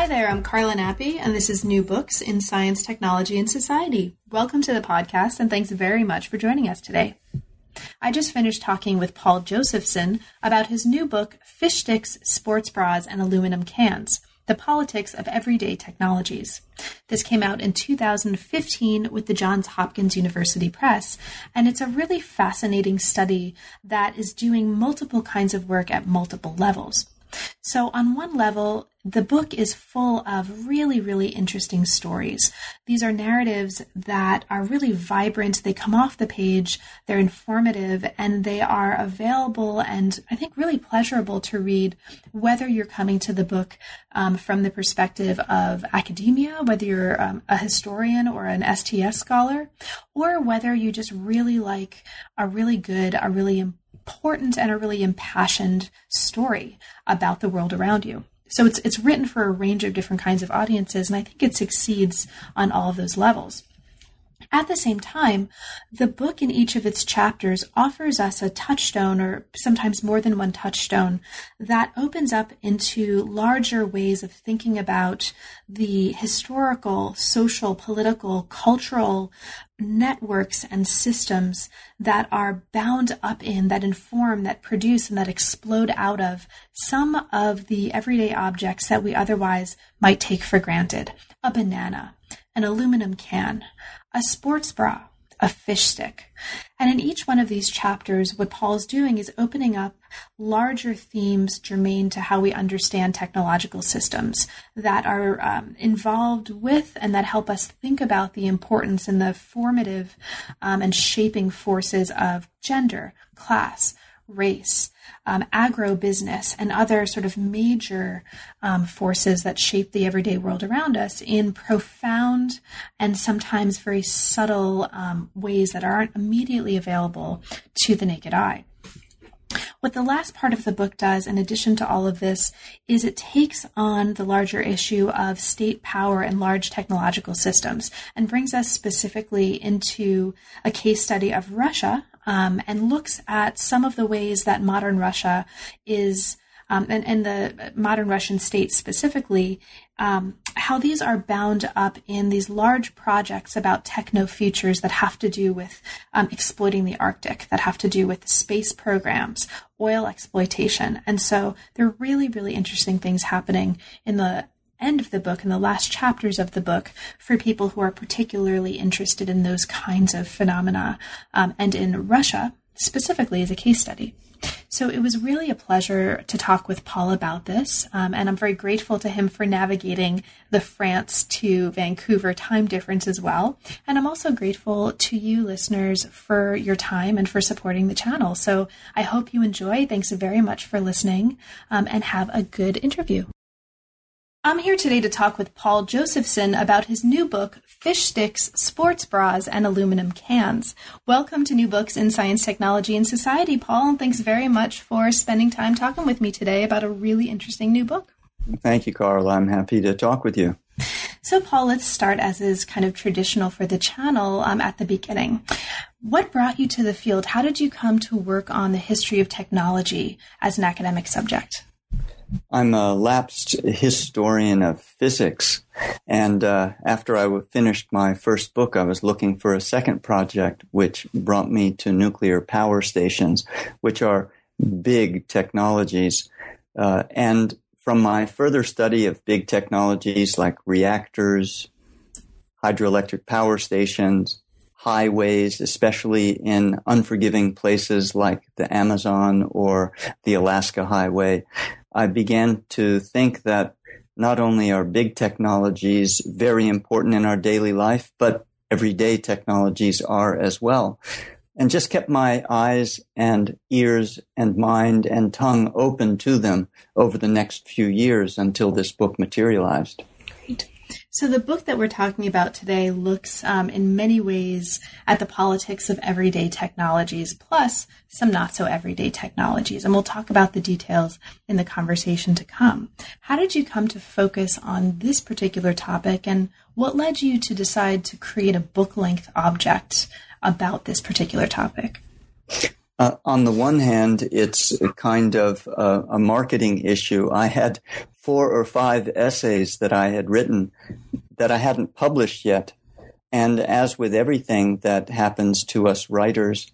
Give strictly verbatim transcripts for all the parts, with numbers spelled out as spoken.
Hi there, I'm Carla Nappi, and this is New Books in Science, Technology, and Society. Welcome to the podcast, and thanks very much for joining us today. I just finished talking with Paul Josephson about his new book, Fish Sticks, Sports Bras, and Aluminum Cans, The Politics of Everyday Technologies. This came out in two thousand fifteen with the Johns Hopkins University Press, and it's a really fascinating study that is doing multiple kinds of work at multiple levels. So on one level, the book is full of really, really interesting stories. These are narratives that are really vibrant. They come off the page, they're informative, and they are available and I think really pleasurable to read, whether you're coming to the book um, from the perspective of academia, whether you're um, a historian or an S T S scholar, or whether you just really like a really good, a really important important and a really impassioned story about the world around you. So it's it's written for a range of different kinds of audiences, and I think it succeeds on all of those levels. At the same time, the book in each of its chapters offers us a touchstone, or sometimes more than one touchstone, that opens up into larger ways of thinking about the historical, social, political, cultural networks and systems that are bound up in, that inform, that produce, and that explode out of some of the everyday objects that we otherwise might take for granted. A banana, an aluminum can, a sports bra, a fish stick. And in each one of these chapters, what Paul's doing is opening up larger themes germane to how we understand technological systems that are um, involved with and that help us think about the importance and the formative um, and shaping forces of gender, class, race, um, agro-business, and other sort of major um, forces that shape the everyday world around us in profound and sometimes very subtle um, ways that aren't immediately available to the naked eye. What the last part of the book does, in addition to all of this, is it takes on the larger issue of state power and large technological systems and brings us specifically into a case study of Russia um, and looks at some of the ways that modern Russia is Um, and, and the modern Russian state specifically, um, how these are bound up in these large projects about techno futures that have to do with um, exploiting the Arctic, that have to do with space programs, oil exploitation. And so there are really, really interesting things happening in the end of the book, in the last chapters of the book, for people who are particularly interested in those kinds of phenomena, um, and in Russia specifically as a case study. So it was really a pleasure to talk with Paul about this, um, and I'm very grateful to him for navigating the France to Vancouver time difference as well. And I'm also grateful to you listeners for your time and for supporting the channel. So I hope you enjoy. Thanks very much for listening, um, and have a good interview. I'm here today to talk with Paul Josephson about his new book, Fish Sticks, Sports Bras, and Aluminum Cans. Welcome to New Books in Science, Technology, and Society, Paul, and thanks very much for spending time talking with me today about a really interesting new book. Thank you, Carla. I'm happy to talk with you. So, Paul, let's start, as is kind of traditional for the channel, um, at the beginning. What brought you to the field? How did you come to work on the history of technology as an academic subject? I'm a lapsed historian of physics, and uh, after I finished my first book, I was looking for a second project, which brought me to nuclear power stations, which are big technologies. Uh, and from my further study of big technologies like reactors, hydroelectric power stations, highways, especially in unforgiving places like the Amazon or the Alaska Highway, I began to think that not only are big technologies very important in our daily life, but everyday technologies are as well. And just kept my eyes and ears and mind and tongue open to them over the next few years until this book materialized. Great. So the book that we're talking about today looks um, in many ways at the politics of everyday technologies, plus some not so everyday technologies. And we'll talk about the details in the conversation to come. How did you come to focus on this particular topic, and what led you to decide to create a book-length object about this particular topic? Uh, on the one hand, it's a kind of uh, a marketing issue. I had four or five essays that I had written that I hadn't published yet. And as with everything that happens to us writers,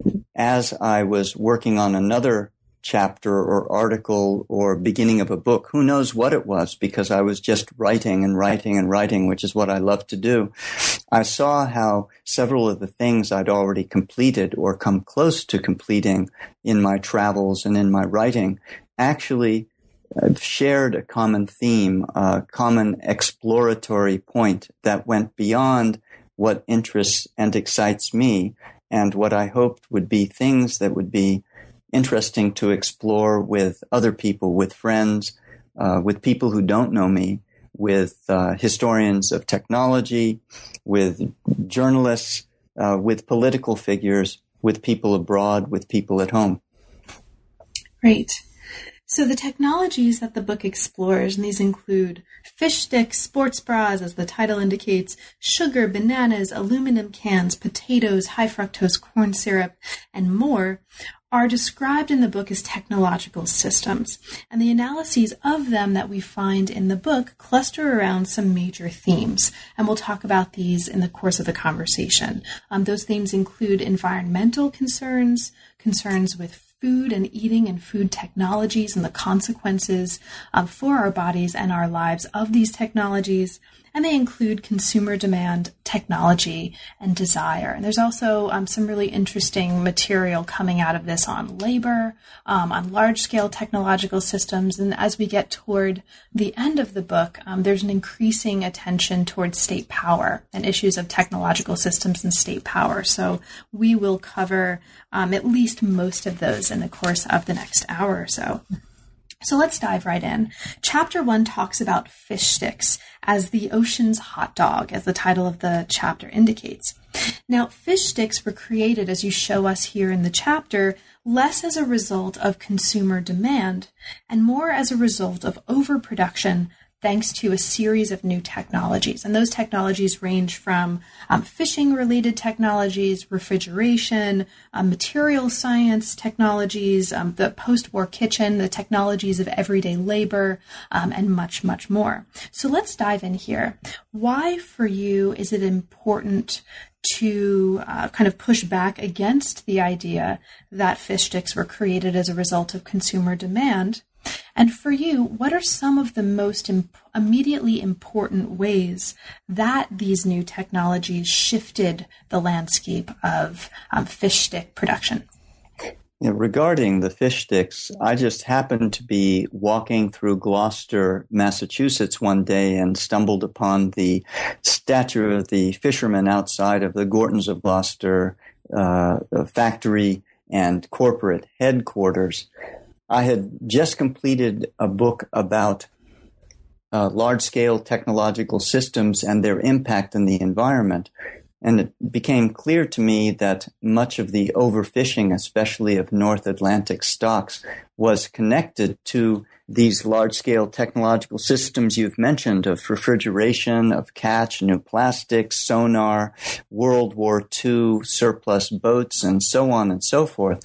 as I was working on another chapter or article or beginning of a book, who knows what it was, because I was just writing and writing and writing, which is what I love to do. I saw how several of the things I'd already completed or come close to completing in my travels and in my writing actually shared a common theme, a common exploratory point that went beyond what interests and excites me and what I hoped would be things that would be interesting to explore with other people, with friends, uh, with people who don't know me, with uh, historians of technology, with journalists, uh, with political figures, with people abroad, with people at home. Great. So the technologies that the book explores, and these include fish sticks, sports bras, as the title indicates, sugar, bananas, aluminum cans, potatoes, high fructose corn syrup, and more, are described in the book as technological systems. And the analyses of them that we find in the book cluster around some major themes. And we'll talk about these in the course of the conversation. Um, those themes include environmental concerns, concerns with food and eating and food technologies and the consequences um, for our bodies and our lives of these technologies. And they include consumer demand, technology, and desire. And there's also um, some really interesting material coming out of this on labor, um, on large-scale technological systems. And as we get toward the end of the book, um, there's an increasing attention towards state power and issues of technological systems and state power. So we will cover um, at least most of those in the course of the next hour or so. So let's dive right in. Chapter one talks about fish sticks as the ocean's hot dog, as the title of the chapter indicates. Now, fish sticks were created, as you show us here in the chapter, less as a result of consumer demand and more as a result of overproduction, thanks to a series of new technologies. And those technologies range from um, fishing-related technologies, refrigeration, um, material science technologies, um, the post-war kitchen, the technologies of everyday labor, um, and much, much more. So let's dive in here. Why, for you, is it important to uh, kind of push back against the idea that fish sticks were created as a result of consumer demand? And for you, what are some of the most imp- immediately important ways that these new technologies shifted the landscape of um, fish stick production? Yeah, regarding the fish sticks, I just happened to be walking through Gloucester, Massachusetts one day and stumbled upon the statue of the fisherman outside of the Gortons of Gloucester uh, factory and corporate headquarters. I had just completed a book about uh, large-scale technological systems and their impact on the environment. And it became clear to me that much of the overfishing, especially of North Atlantic stocks, was connected to these large-scale technological systems you've mentioned of refrigeration, of catch, new plastics, sonar, World War Two surplus boats, and so on and so forth.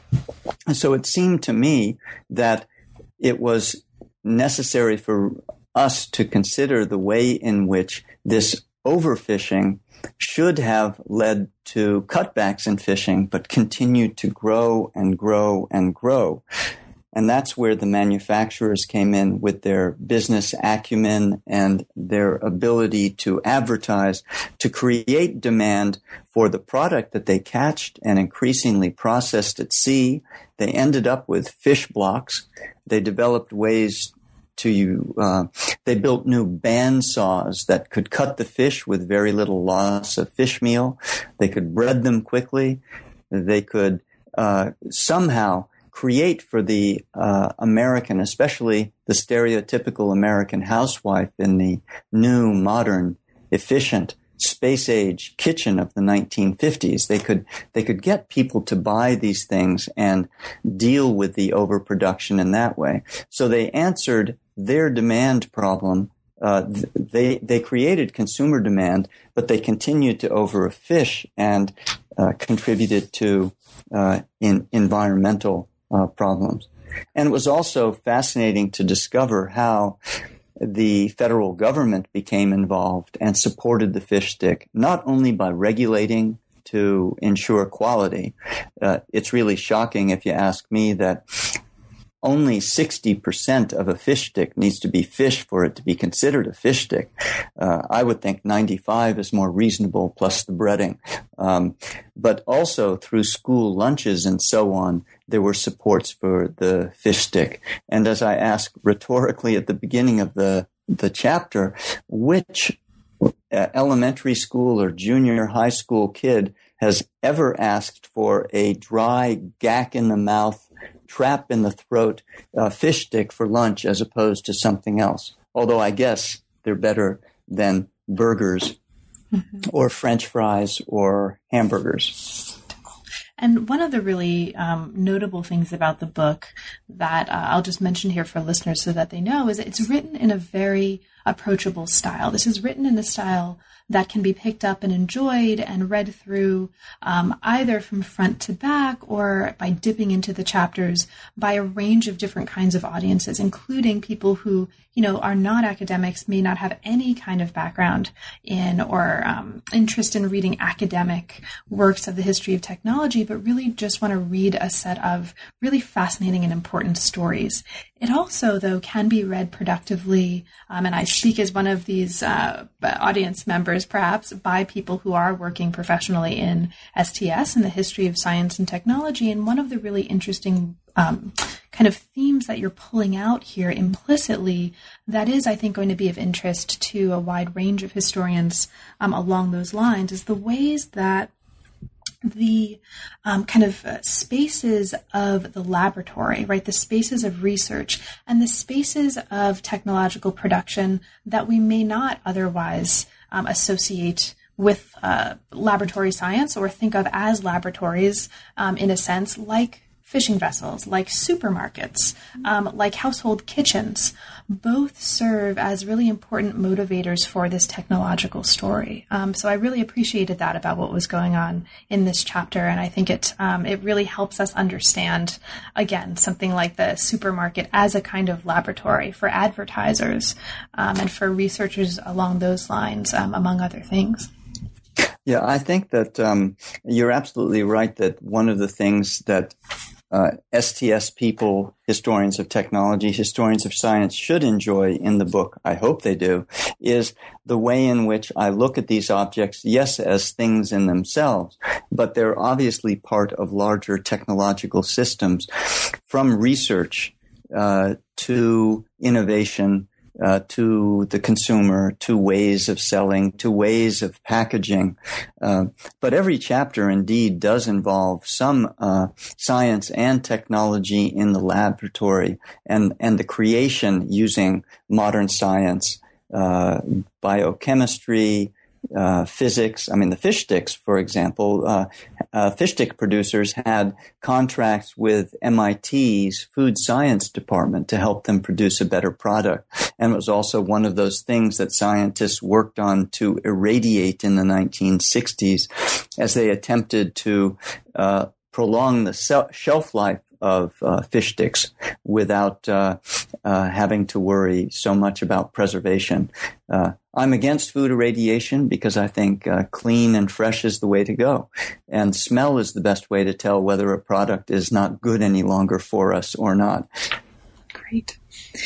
So it seemed to me that it was necessary for us to consider the way in which this overfishing should have led to cutbacks in fishing, but continued to grow and grow and grow. And that's where the manufacturers came in with their business acumen and their ability to advertise, to create demand for the product that they catched and increasingly processed at sea. They ended up with fish blocks. They developed ways to, uh, they built new band saws that could cut the fish with very little loss of fish meal. They could bread them quickly. They could uh, somehow create for the uh, American, especially the stereotypical American housewife in the new, modern, efficient, space-age kitchen of the nineteen fifties. They could they could get people to buy these things and deal with the overproduction in that way. So they answered their demand problem. Uh, they they created consumer demand, but they continued to overfish and uh, contributed to uh, in environmental uh, problems. And it was also fascinating to discover how the federal government became involved and supported the fish stick, not only by regulating to ensure quality. Uh, it's really shocking, if you ask me, that only sixty percent of a fish stick needs to be fish for it to be considered a fish stick. Uh, I would think ninety-five is more reasonable, plus the breading. Um, but also through school lunches and so on, there were supports for the fish stick. And as I asked rhetorically at the beginning of the, the chapter, which uh, elementary school or junior high school kid has ever asked for a dry, gack in the mouth, trap in the throat uh, fish stick for lunch as opposed to something else? Although I guess they're better than burgers mm-hmm. or French fries or hamburgers. And one of the really um, notable things about the book that uh, I'll just mention here for listeners so that they know is that it's written in a very approachable style. This is written in a style that can be picked up and enjoyed and read through um, either from front to back or by dipping into the chapters by a range of different kinds of audiences, including people who, you know, are not academics, may not have any kind of background in or um, interest in reading academic works of the history of technology, but really just want to read a set of really fascinating and important stories. It also, though, can be read productively, um, and I speak as one of these uh, audience members, perhaps, by people who are working professionally in S T S and the history of science and technology. And one of the really interesting um, kind of themes that you're pulling out here implicitly that is, I think, going to be of interest to a wide range of historians um, along those lines is the ways that the um, kind of uh, spaces of the laboratory, right, the spaces of research and the spaces of technological production that we may not otherwise um, associate with uh, laboratory science or think of as laboratories um, in a sense, like fishing vessels, like supermarkets, um, like household kitchens, both serve as really important motivators for this technological story. Um, so I really appreciated that about what was going on in this chapter, and I think it um, it really helps us understand, again, something like the supermarket as a kind of laboratory for advertisers um, and for researchers along those lines, um, among other things. Yeah, I think that um, you're absolutely right that one of the things that Uh, S T S people, historians of technology, historians of science should enjoy in the book, I hope they do, is the way in which I look at these objects, yes, as things in themselves, but they're obviously part of larger technological systems, from research uh, to innovation, Uh, to the consumer, to ways of selling, to ways of packaging. Uh, but every chapter indeed does involve some uh, science and technology in the laboratory and, and the creation using modern science, uh, biochemistry, Uh, physics. I mean, the fish sticks, for example, uh, uh, fish stick producers had contracts with M I T's food science department to help them produce a better product. And it was also one of those things that scientists worked on to irradiate in the nineteen sixties as they attempted to uh, prolong the se- shelf life of uh, fish sticks without uh, uh, having to worry so much about preservation. Uh, I'm against food irradiation because I think uh, clean and fresh is the way to go. And smell is the best way to tell whether a product is not good any longer for us or not. Great.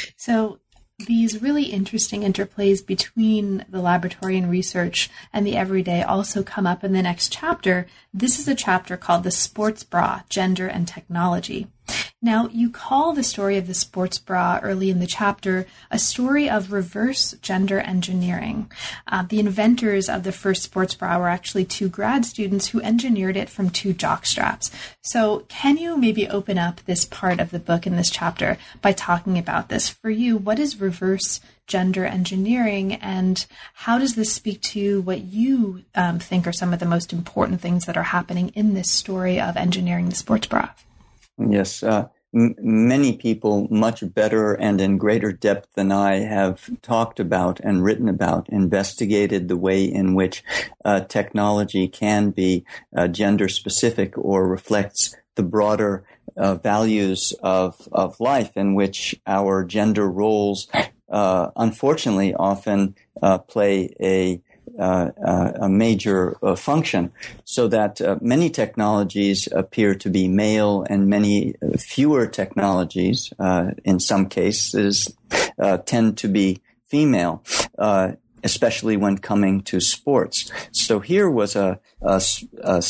So these really interesting interplays between the laboratory and research and the everyday also come up in the next chapter. This is a chapter called The Sports Bra, Gender and Technology. Now, you call the story of the sports bra early in the chapter a story of reverse gender engineering. Uh, the inventors of the first sports bra were actually two grad students who engineered it from two jock straps. So can you maybe open up this part of the book in this chapter by talking about this? For you, what is reverse gender engineering, and how does this speak to what you um, think are some of the most important things that are happening in this story of engineering the sports bra? Yes. Uh, m- many people much better and in greater depth than I have talked about and written about, investigated the way in which uh, technology can be uh, gender specific or reflects the broader uh, values of, of life, in which our gender roles uh, unfortunately often uh, play a Uh, uh, a major uh, function, so that uh, many technologies appear to be male and many uh, fewer technologies, uh, in some cases, uh, tend to be female, uh, especially when coming to sports. So here was a, a, a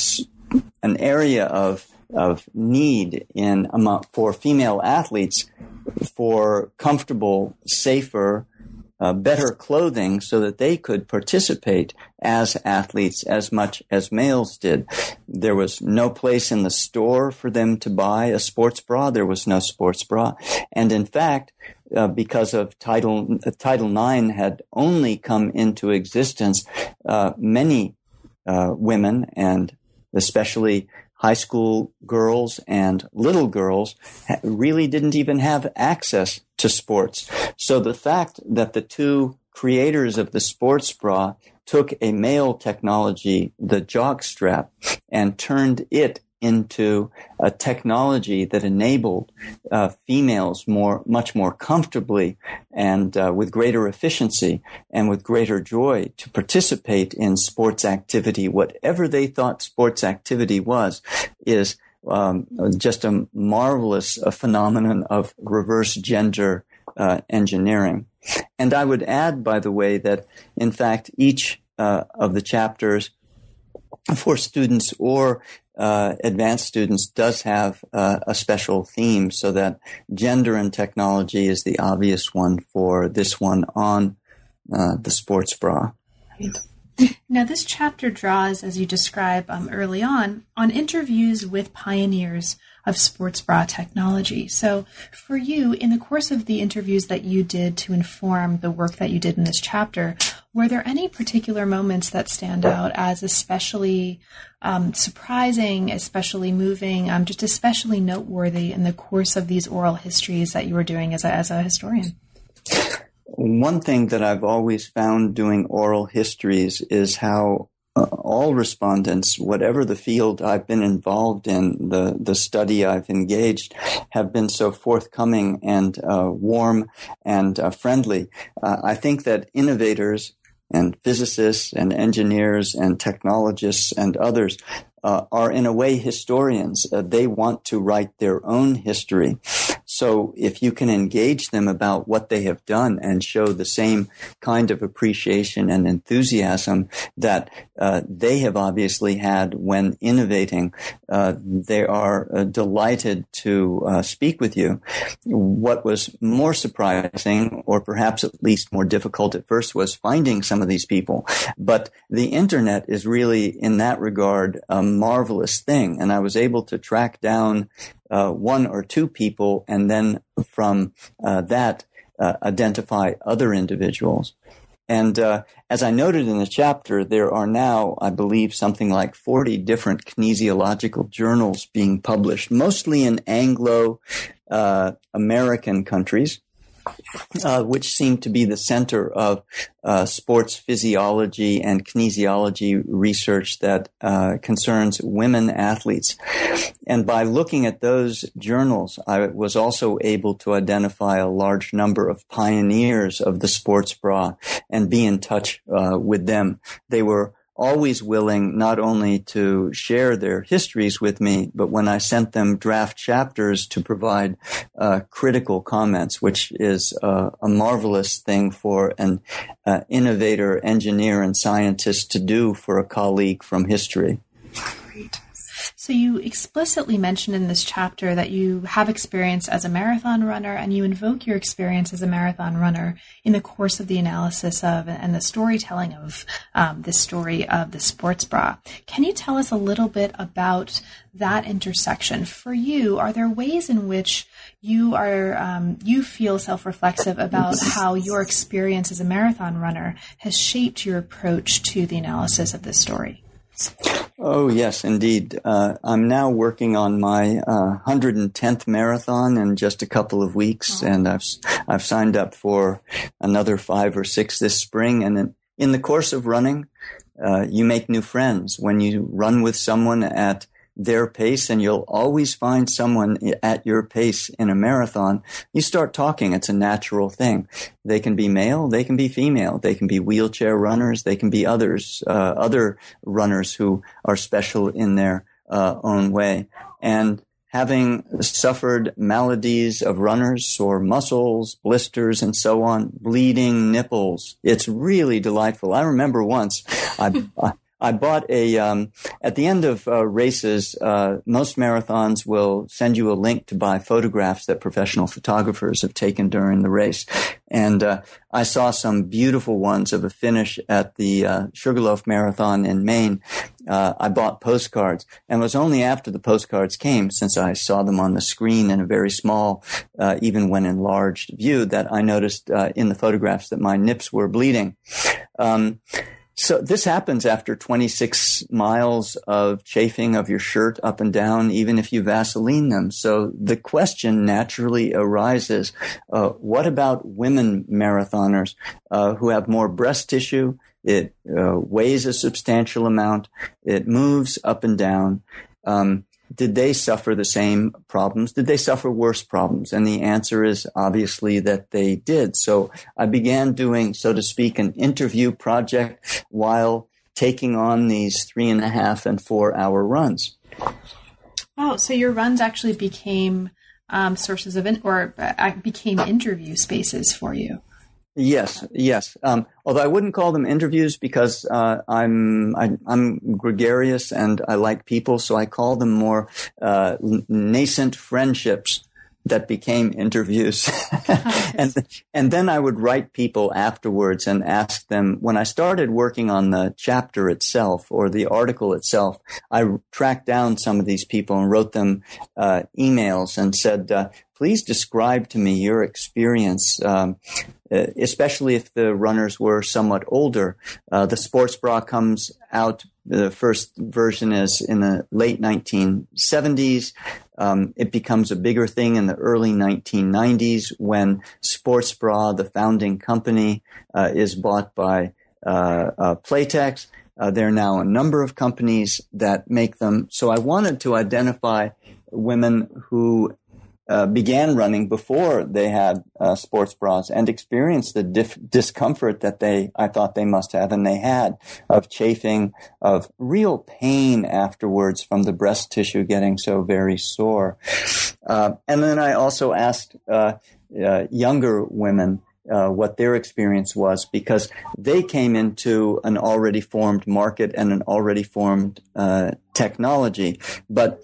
an area of of need in among, for female athletes for comfortable, safer, Uh, better clothing so that they could participate as athletes as much as males did. There was no place in the store for them to buy a sports bra. There was no sports bra. And in fact, uh, because of Title, uh, Title nine had only come into existence, uh, many uh, women, and especially high school girls and little girls, really didn't even have access to sports. So the fact that the two creators of the sports bra took a male technology, the jock strap, and turned it into a technology that enabled uh, females more, much more comfortably and uh, with greater efficiency and with greater joy to participate in sports activity, whatever they thought sports activity was, is um, just a marvelous uh, phenomenon of reverse gender uh, engineering. And I would add, by the way, that in fact each uh, of the chapters for students or Uh, advanced students does have uh, a special theme, so that gender and technology is the obvious one for this one on uh, the sports bra. Right. Now, this chapter draws, as you describe um, early on, on interviews with pioneers of sports bra technology. So for you, in the course of the interviews that you did to inform the work that you did in this chapter, were there any particular moments that stand out as especially um, surprising, especially moving, um, just especially noteworthy in the course of these oral histories that you were doing as a, as a historian? One thing that I've always found doing oral histories is how uh, all respondents, whatever the field I've been involved in, the, the study I've engaged, have been so forthcoming and uh, warm and uh, friendly. Uh, I think that innovators and physicists and engineers and technologists and others uh, are in a way historians. Uh, they want to write their own history. So if you can engage them about what they have done and show the same kind of appreciation and enthusiasm that uh, they have obviously had when innovating, uh, they are uh, delighted to uh, speak with you. What was more surprising, or perhaps at least more difficult at first, was finding some of these people. But the internet is really, in that regard, a marvelous thing. And I was able to track down Uh, one or two people, and then from uh, that uh, identify other individuals. And uh, as I noted in the chapter, there are now, I believe, something like forty different kinesiological journals being published, mostly in Anglo uh, American countries, Uh, which seem to be the center of uh, sports physiology and kinesiology research that uh, concerns women athletes. And by looking at those journals, I was also able to identify a large number of pioneers of the sports bra and be in touch uh, with them. They were always willing not only to share their histories with me, but when I sent them draft chapters, to provide uh, critical comments, which is uh, a marvelous thing for an uh, innovator, engineer, and scientist to do for a colleague from history. Great. So you explicitly mentioned in this chapter that you have experience as a marathon runner, and you invoke your experience as a marathon runner in the course of the analysis of and the storytelling of um, this story of the sports bra. Can you tell us a little bit about that intersection? For you, are there ways in which you are um, you feel self-reflexive about how your experience as a marathon runner has shaped your approach to the analysis of this story? Oh, yes, indeed. Uh, I'm now working on my uh, one hundred tenth marathon in just a couple of weeks, oh. and I've I've signed up for another five or six this spring. And in, in the course of running, uh, you make new friends. When you run with someone at their pace, and you'll always find someone at your pace in a marathon, you start talking. It's a natural thing. They can be male, they can be female, they can be wheelchair runners, they can be others, uh, other runners who are special in their uh, own way. And having suffered maladies of runners, sore muscles, blisters, and so on, bleeding nipples, it's really delightful. I remember once I, I I bought a, um, at the end of uh, races, uh, most marathons will send you a link to buy photographs that professional photographers have taken during the race. And, uh, I saw some beautiful ones of a finish at the, uh, Sugarloaf Marathon in Maine. Uh, I bought postcards, and it was only after the postcards came, since I saw them on the screen in a very small, uh, even when enlarged view, that I noticed, uh, in the photographs that my nips were bleeding. Um, So this happens after twenty-six miles of chafing of your shirt up and down, even if you Vaseline them. So the question naturally arises, uh, what about women marathoners uh, who have more breast tissue? It uh, weighs a substantial amount. It moves up and down. Um, Did they suffer the same problems? Did they suffer worse problems? And the answer is obviously that they did. So I began doing, so to speak, an interview project while taking on these three and a half and four hour runs. Oh, so your runs actually became um, sources of, in- or uh, became interview spaces for you. Yes, yes. Um, although I wouldn't call them interviews because uh, I'm I, I'm gregarious and I like people, so I call them more uh, nascent friendships that became interviews. and and then I would write people afterwards and ask them. When I started working on the chapter itself or the article itself, I tracked down some of these people and wrote them uh, emails and said, uh, please describe to me your experience, um, especially if the runners were somewhat older. Uh, the sports bra comes out, the first version is in the late nineteen seventies. Um, it becomes a bigger thing in the early nineteen nineties when Sports Bra, the founding company, uh, is bought by uh, uh, Playtex. Uh, there are now a number of companies that make them. So I wanted to identify women who Uh, began running before they had uh, sports bras and experienced the dif- discomfort that they, I thought they must have, and they had, of chafing, of real pain afterwards from the breast tissue getting so very sore. Uh, and then I also asked uh, uh, younger women Uh, what their experience was, because they came into an already formed market and an already formed uh, technology. But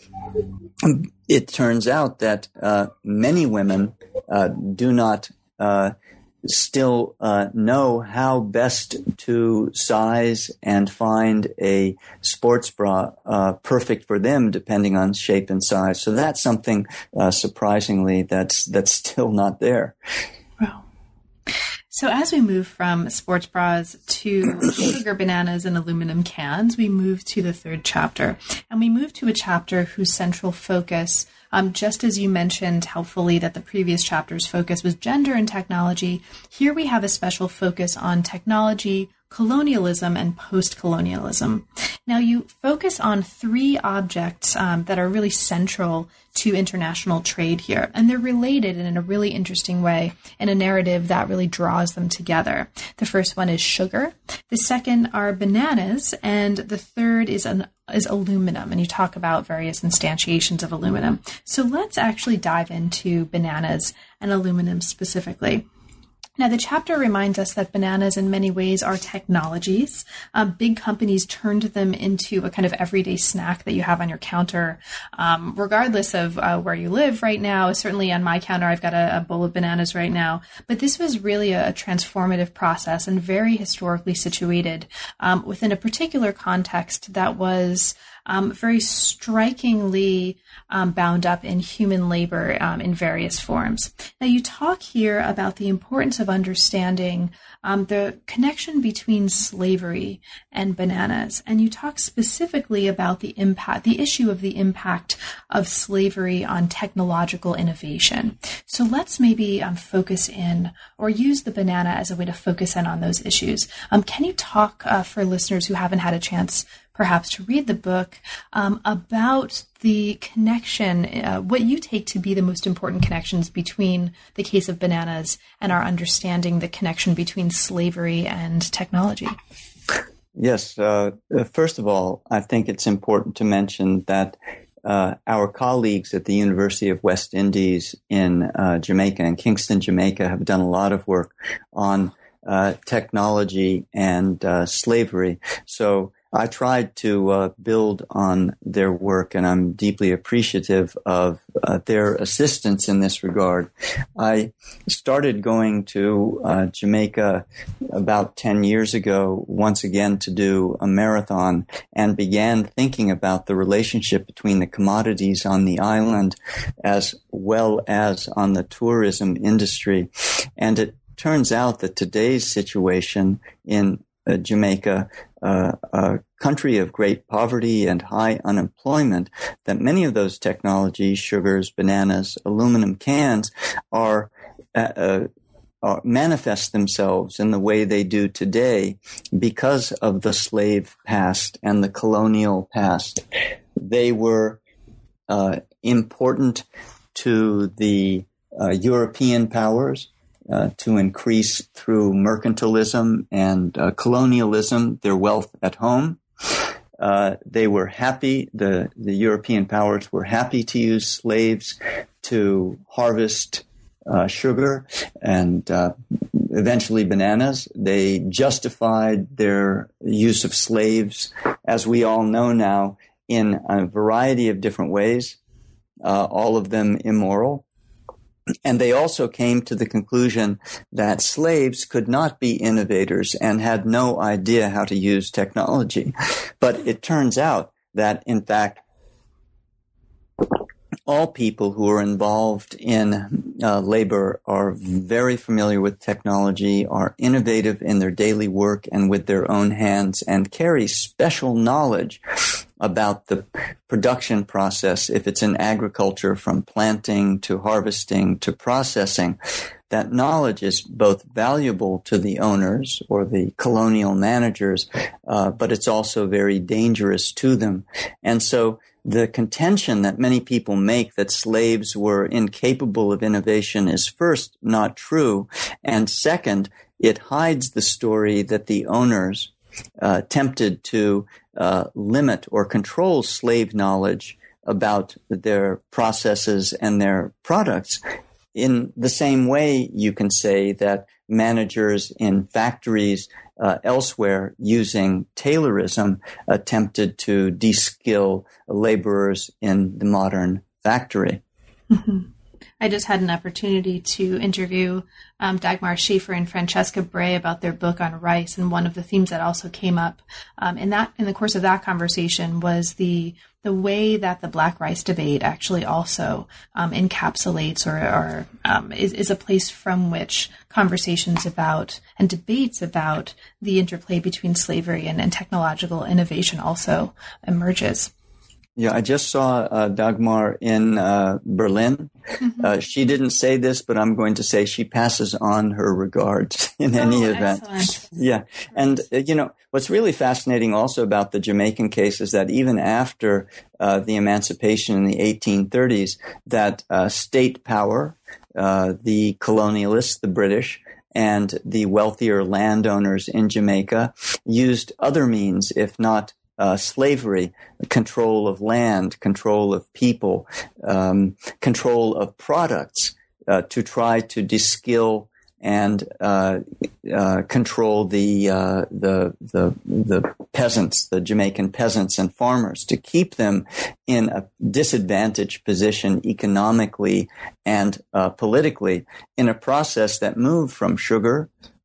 it turns out that uh, many women uh, do not uh, still uh, know how best to size and find a sports bra uh, perfect for them, depending on shape and size. So that's something uh, surprisingly that's that's still not there. Wow. So as we move from sports bras to sugar bananas and aluminum cans, we move to the third chapter. And we move to a chapter whose central focus, um, just as you mentioned helpfully that the previous chapter's focus was gender and technology, here we have a special focus on technology, colonialism, and post-colonialism. Now, you focus on three objects um, that are really central to international trade here, and they're related in a really interesting way in a narrative that really draws them together. The first one is sugar, the second are bananas, and the third is an is aluminum, and you talk about various instantiations of aluminum. So let's actually dive into bananas and aluminum specifically. Now, the chapter reminds us that bananas in many ways are technologies. Um, big companies turned them into a kind of everyday snack that you have on your counter, um, regardless of uh, where you live right now. Certainly on my counter, I've got a, a bowl of bananas right now. But this was really a, a transformative process and very historically situated um, within a particular context that was um, very strikingly um, bound up in human labor um, in various forms. Now, you talk here about the importance of understanding um, the connection between slavery and bananas, and you talk specifically about the impact, the issue of the impact of slavery on technological innovation. So let's maybe um, focus in or use the banana as a way to focus in on those issues. Um, can you talk uh, for listeners who haven't had a chance perhaps to read the book um, about the connection, uh, what you take to be the most important connections between the case of bananas and our understanding the connection between slavery and technology? Yes. Uh, first of all, I think it's important to mention that Uh, our colleagues at the University of West Indies in uh, Jamaica, in Kingston, Jamaica, have done a lot of work on uh, technology and uh, slavery. So I tried to uh, build on their work, and I'm deeply appreciative of uh, their assistance in this regard. I started going to uh, Jamaica about ten years ago, once again to do a marathon, and began thinking about the relationship between the commodities on the island as well as on the tourism industry. And it turns out that today's situation in uh, Jamaica, uh, a country of great poverty and high unemployment, that many of those technologies, sugars, bananas, aluminum cans, are, uh, are manifest themselves in the way they do today because of the slave past and the colonial past. They were uh, important to the uh, European powers, Uh, to increase through mercantilism and uh, colonialism their wealth at home. Uh, they were happy, the, the European powers were happy to use slaves to harvest uh, sugar and uh, eventually bananas. They justified their use of slaves, as we all know now, in a variety of different ways, uh, all of them immoral. And they also came to the conclusion that slaves could not be innovators and had no idea how to use technology. But it turns out that, in fact, all people who are involved in uh, labor are very familiar with technology, are innovative in their daily work and with their own hands, and carry special knowledge about the production process, if it's in agriculture, from planting to harvesting to processing. That knowledge is both valuable to the owners or the colonial managers, uh, but it's also very dangerous to them. And so the contention that many people make that slaves were incapable of innovation is first not true, and second, it hides the story that the owners uh, attempted to uh, limit or control slave knowledge about their processes and their products. In the same way, you can say that managers in factories uh, elsewhere using Taylorism attempted to de-skill laborers in the modern factory. Mm-hmm. I just had an opportunity to interview um, Dagmar Schaefer and Francesca Bray about their book on rice, and one of the themes that also came up um, in that in the course of that conversation was the the way that the Black rice debate actually also um, encapsulates or, or um, is, is a place from which conversations about and debates about the interplay between slavery and, and technological innovation also emerges. Yeah, I just saw uh, Dagmar in uh, Berlin. Mm-hmm. Uh, she didn't say this, but I'm going to say she passes on her regards in any oh, event. Excellent. Yeah. And, uh, you know, what's really fascinating also about the Jamaican case is that even after uh, the emancipation in the eighteen thirties, that uh, state power, uh, the colonialists, the British, and the wealthier landowners in Jamaica used other means, if not Uh, slavery, control of land, control of people, um, control of products, uh, to try to de-skill and uh, uh, control the uh, the the the peasants, the Jamaican peasants and farmers, to keep them in a disadvantaged position economically and uh, politically in a process that moved from sugar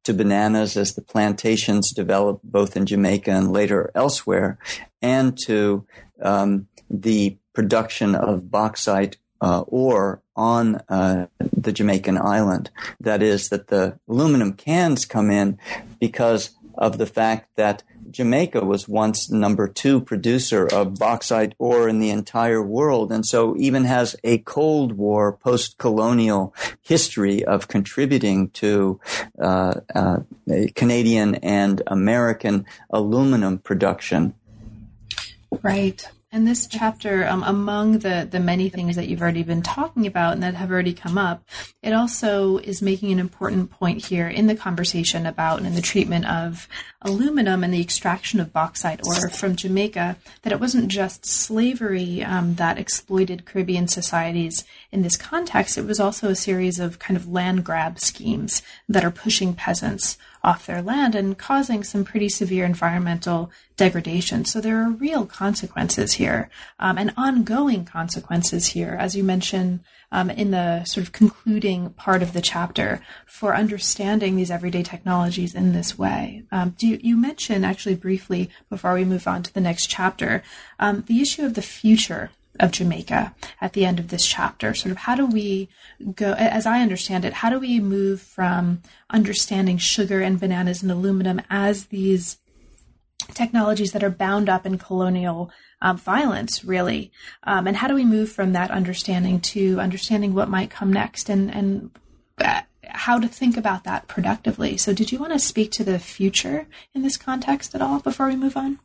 to bananas as the plantations developed both in Jamaica and later elsewhere, and to um, the production of bauxite uh, ore on uh, the Jamaican island. That is, that the aluminum cans come in because of the fact that Jamaica was once number two producer of bauxite ore in the entire world, and so even has a Cold War post-colonial history of contributing to uh, uh, Canadian and American aluminum production. Right. And this chapter, um, among the, the many things that you've already been talking about and that have already come up, it also is making an important point here in the conversation about and the treatment of aluminum and the extraction of bauxite ore from Jamaica, that it wasn't just slavery um, that exploited Caribbean societies in this context. It was also a series of kind of land grab schemes that are pushing peasants off their land and causing some pretty severe environmental degradation. So there are real consequences here, um, and ongoing consequences here, as you mentioned um, in the sort of concluding part of the chapter, for understanding these everyday technologies in this way. Um, do you, you mentioned actually briefly, before we move on to the next chapter, um, the issue of the future of Jamaica at the end of this chapter. Sort of how do we go, as I understand it, how do we move from understanding sugar and bananas and aluminum as these technologies that are bound up in colonial um, violence, really? Um, and how do we move from that understanding to understanding what might come next and, and uh, how to think about that productively? So did you want to speak to the future in this context at all before we move on?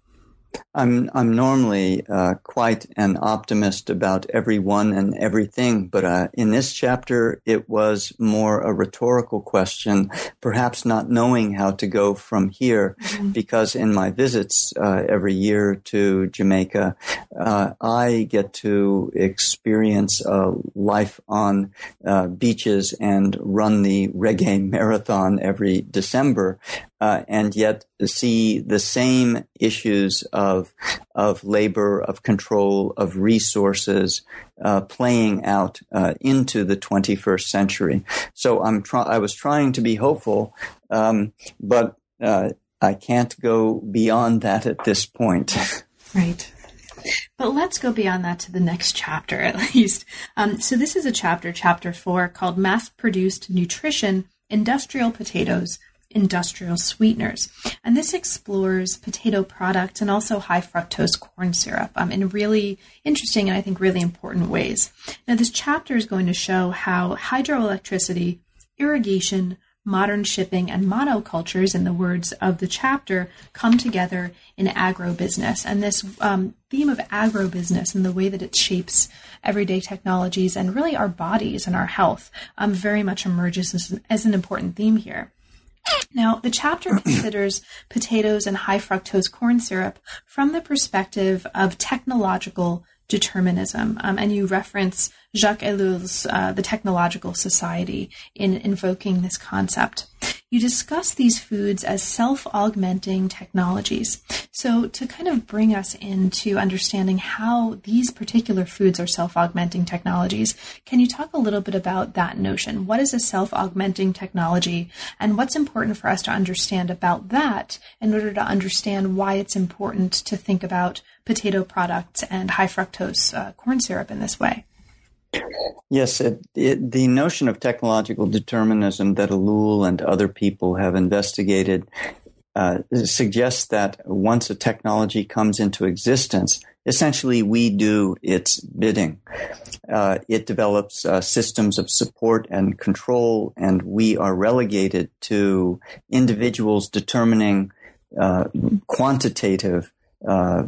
I'm I'm normally uh, quite an optimist about everyone and everything, but uh, in this chapter it was more a rhetorical question, perhaps not knowing how to go from here, mm-hmm. because in my visits uh, every year to Jamaica, uh, I get to experience uh, life on uh, beaches and run the reggae marathon every December. Uh, and yet see the same issues of of labor, of control, of resources uh, playing out uh, into the twenty-first century. So I'm try- I was trying to be hopeful, um, but uh, I can't go beyond that at this point. Right. But let's go beyond that to the next chapter, at least. Um, so this is a chapter, chapter four, called Mass-Produced Nutrition, Industrial Potatoes, Industrial Sweeteners. And this explores potato products and also high fructose corn syrup um, in really interesting and I think really important ways. Now, this chapter is going to show how hydroelectricity, irrigation, modern shipping, and monocultures, in the words of the chapter, come together in agrobusiness. And this um, theme of agrobusiness and the way that it shapes everyday technologies and really our bodies and our health um, very much emerges as, as an important theme here. Now, the chapter considers potatoes and high fructose corn syrup from the perspective of technological determinism. Um, and you reference Jacques Ellul's uh, The Technological Society in invoking this concept. You discuss these foods as self-augmenting technologies. So to kind of bring us into understanding how these particular foods are self-augmenting technologies, can you talk a little bit about that notion? What is a self-augmenting technology, and what's important for us to understand about that in order to understand why it's important to think about potato products and high fructose uh, corn syrup in this way? Yes, it, it, the notion of technological determinism that Ellul and other people have investigated uh, suggests that once a technology comes into existence, essentially we do its bidding. Uh, it develops uh, systems of support and control, and we are relegated to individuals determining uh, quantitative uh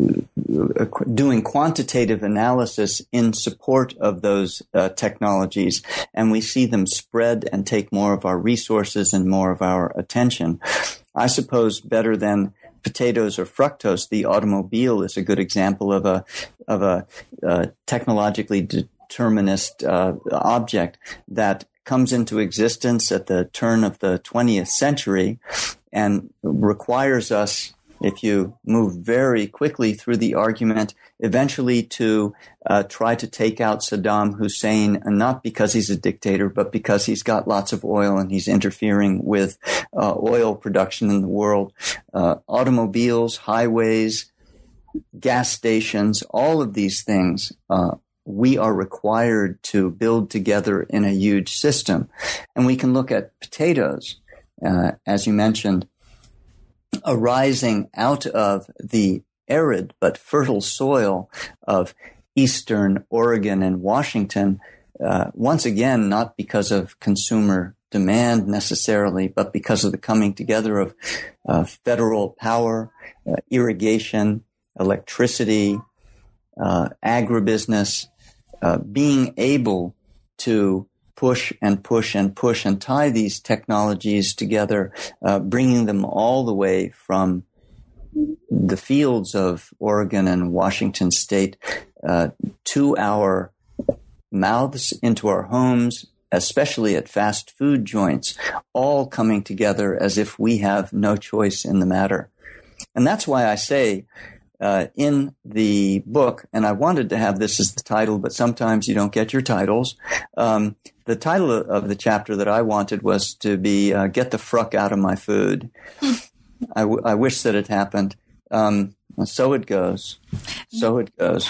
doing quantitative analysis in support of those uh, technologies, and we see them spread and take more of our resources and more of our attention. I suppose better than potatoes or fructose, the automobile is a good example of a of a uh, technologically determinist uh, object that comes into existence at the turn of the twentieth century and requires us if you move very quickly through the argument, eventually to uh, try to take out Saddam Hussein, and not because he's a dictator, but because he's got lots of oil and he's interfering with uh, oil production in the world. Uh, automobiles, highways, gas stations, all of these things uh, we are required to build together in a huge system. And we can look at potatoes, uh, as you mentioned, arising out of the arid but fertile soil of eastern Oregon and Washington, uh, once again, not because of consumer demand necessarily, but because of the coming together of uh, federal power, uh, irrigation, electricity, uh, agribusiness, uh, being able to push and push and push and tie these technologies together, uh, bringing them all the way from the fields of Oregon and Washington state uh, to our mouths, into our homes, especially at fast food joints, all coming together as if we have no choice in the matter. And that's why I say uh, in the book, and I wanted to have this as the title, but sometimes you don't get your titles. Um, the title of the chapter that I wanted was to be uh, Get the Fruck Out of My Food. I, w- I wish that it happened. Um, so it goes. So it goes.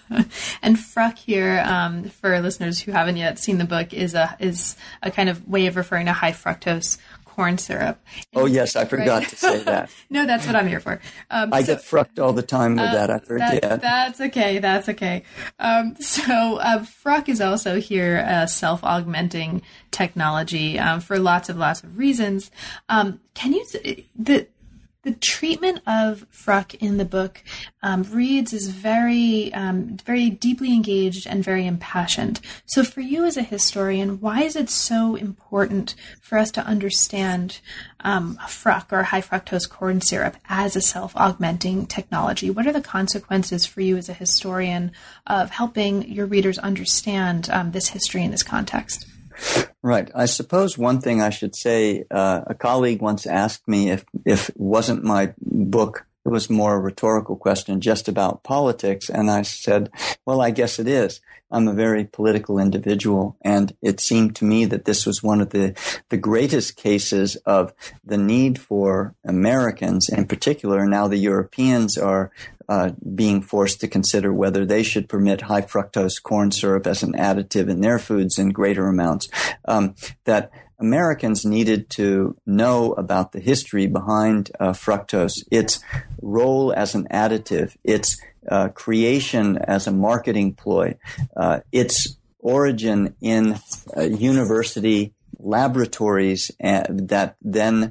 And fruck here, um, for listeners who haven't yet seen the book, is a is a kind of way of referring to high fructose corn syrup. Oh, yes, I forgot right? to say that. No, that's what I'm here for. Um, I so, get frucked all the time with uh, that, I forget. That, that's okay, that's okay. Um, so uh, fruck is also here a self-augmenting technology um, for lots of lots of reasons. Um, can you... the The treatment of fruck in the book um, reads as very, um, very deeply engaged and very impassioned. So for you as a historian, why is it so important for us to understand um, fruck or high fructose corn syrup as a self-augmenting technology? What are the consequences for you as a historian of helping your readers understand um, this history in this context? Right. I suppose one thing I should say, uh, a colleague once asked me if, if it wasn't my book, it was more a rhetorical question just about politics. And I said, well, I guess it is. I'm a very political individual. And it seemed to me that this was one of the, the greatest cases of the need for Americans in particular. Now the Europeans are Uh, being forced to consider whether they should permit high fructose corn syrup as an additive in their foods in greater amounts, um, that Americans needed to know about the history behind uh, fructose, its role as an additive, its uh, creation as a marketing ploy, uh, its origin in uh, university laboratories uh, that then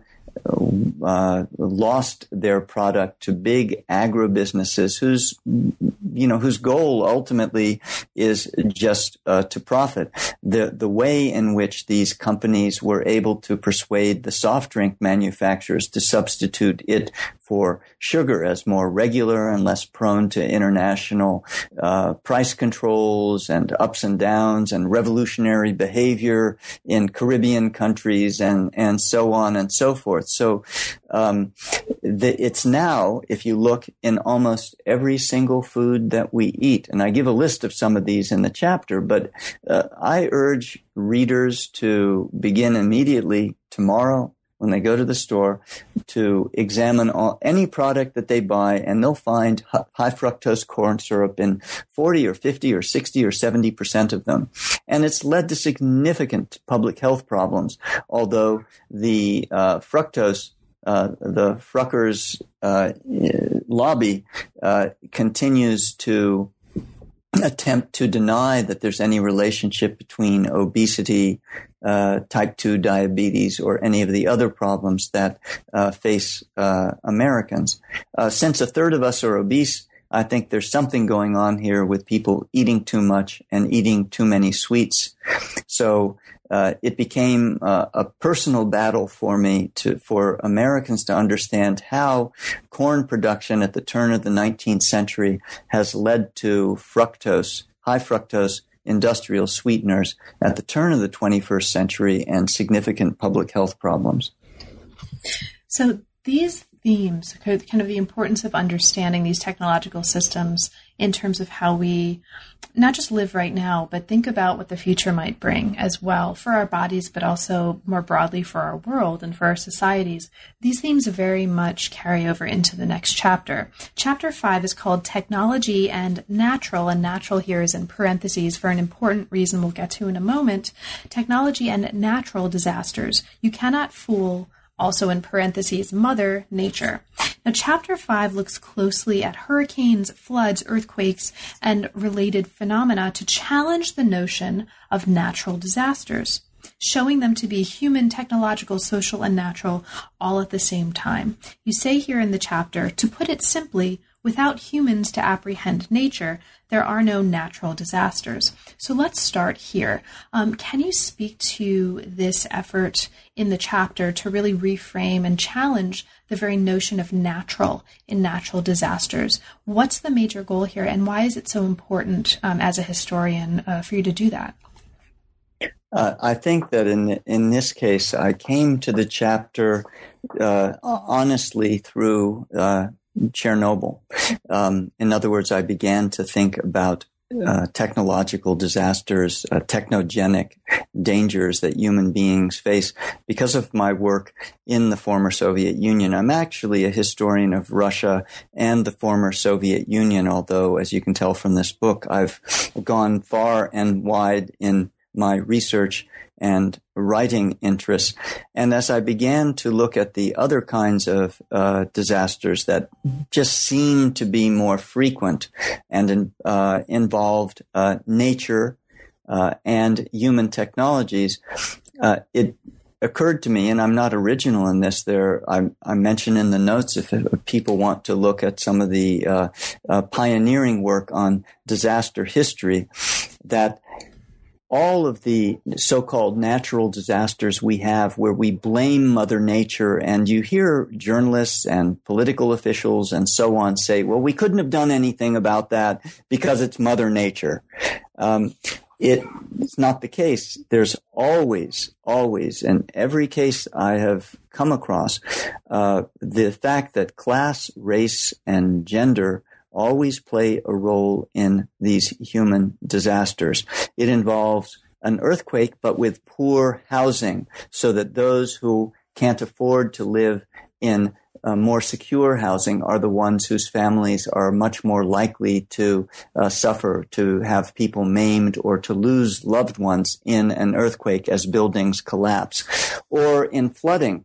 Uh, lost their product to big agribusinesses whose, you know, whose goal ultimately is just uh, to profit. The the way in which these companies were able to persuade the soft drink manufacturers to substitute it for sugar as more regular and less prone to international uh, price controls and ups and downs and revolutionary behavior in Caribbean countries and, and so on and so forth. So um, the, it's now, if you look in almost every single food that we eat, and I give a list of some of these in the chapter, but uh, I urge readers to begin immediately tomorrow when they go to the store to examine all, any product that they buy, and they'll find high fructose corn syrup in forty or fifty or sixty or seventy percent of them. And it's led to significant public health problems, although the uh, fructose Uh, the Fruckers uh, lobby uh, continues to attempt to deny that there's any relationship between obesity, uh, type two diabetes, or any of the other problems that uh, face uh, Americans. Uh, since a third of us are obese, I think there's something going on here with people eating too much and eating too many sweets. So uh, it became uh, a personal battle for me to for Americans to understand how corn production at the turn of the nineteenth century has led to fructose, high fructose industrial sweeteners at the turn of the twenty-first century and significant public health problems. So these themes, kind of the importance of understanding these technological systems in terms of how we not just live right now, but think about what the future might bring as well for our bodies, but also more broadly for our world and for our societies. These themes very much carry over into the next chapter. Chapter five is called Technology and Natural, and natural here is in parentheses for an important reason we'll get to in a moment. Technology and natural disasters. You cannot fool, also in parentheses, Mother Nature. Now, chapter five looks closely at hurricanes, floods, earthquakes, and related phenomena to challenge the notion of natural disasters, showing them to be human, technological, social, and natural all at the same time. You say here in the chapter, to put it simply, without humans to apprehend nature, there are no natural disasters. So let's start here. Um, can you speak to this effort in the chapter to really reframe and challenge the very notion of natural in natural disasters? What's the major goal here, and why is it so important um, as a historian uh, for you to do that? Uh, I think that in in this case, I came to the chapter uh, honestly through uh, Chernobyl. Um, in other words, I began to think about uh, technological disasters, uh, technogenic dangers that human beings face because of my work in the former Soviet Union. I'm actually a historian of Russia and the former Soviet Union, although, as you can tell from this book, I've gone far and wide in my research and writing interests. And as I began to look at the other kinds of uh, disasters that just seemed to be more frequent and uh, involved uh, nature uh, and human technologies, uh, it occurred to me, and I'm not original in this, there I, I mention in the notes if, if people want to look at some of the uh, uh, pioneering work on disaster history, that all of the so-called natural disasters we have where we blame Mother Nature, and you hear journalists and political officials and so on say, well, we couldn't have done anything about that because it's Mother Nature. Um, it, it's not the case. There's always, always, in every case I have come across, uh, the fact that class, race, and gender always play a role in these human disasters. It involves an earthquake, but with poor housing, so that those who can't afford to live in uh, more secure housing are the ones whose families are much more likely to uh, suffer, to have people maimed, or to lose loved ones in an earthquake as buildings collapse. Or in flooding,